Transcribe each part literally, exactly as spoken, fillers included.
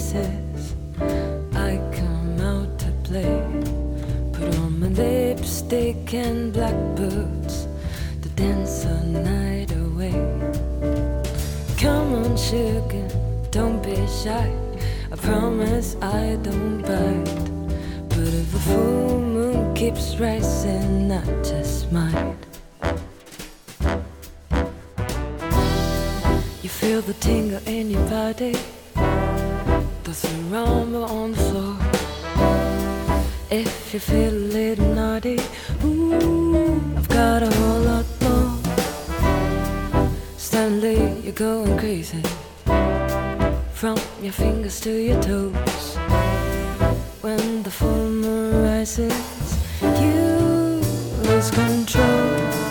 faces. I come out to play, put on my lipstick and black boots to dance the night away. Come on, sugar, don't be shy. I promise I don't bite. But if the full moon keeps rising, I just might. You feel the tingle in your body, there's a rumble on the floor. If you feel a little naughty, ooh, I've got a whole lot more. Suddenly you're going crazy, from your fingers to your toes. When the full moon rises, you lose control.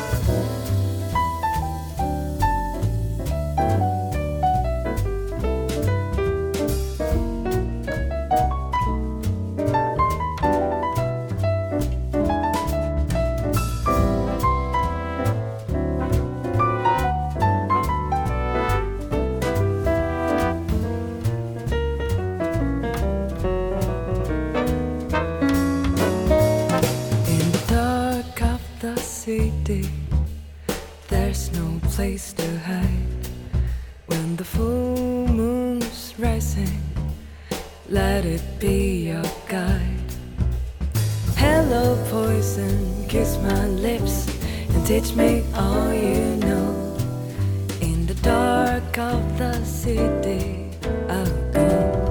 City, there's no place to hide. When the full moon's rising, let it be your guide. Hello, poison, kiss my lips and teach me all you know. In the dark of the city, I'll go.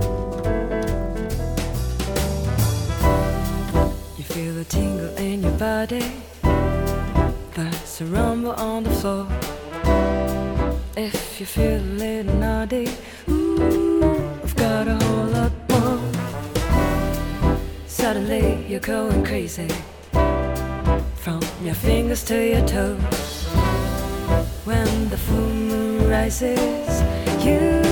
You feel a tingle in your body, there's a rumble on the floor. If you feel a little naughty, ooh, I've got a whole lot more. Suddenly you're going crazy, from your fingers to your toes. When the full moon rises, you